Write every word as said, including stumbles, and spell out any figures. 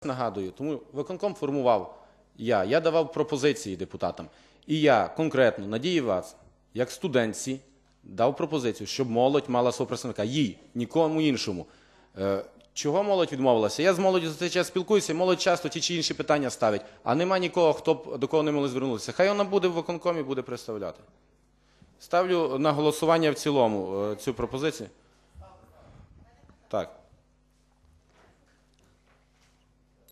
Нагадую, тому виконком формував я, я давав пропозиції депутатам. І я конкретно Надії Вац, як студентці, дав пропозицію, щоб молодь мала свого представника. Їй, нікому іншому. Чого молодь відмовилася? Я з молоддю за цей час спілкуюся, молодь часто ті чи інші питання ставить, а нема нікого, хто б, до кого не могли звернутися. Хай вона буде в виконкомі, буде представляти. Ставлю на голосування в цілому цю пропозицію. Так.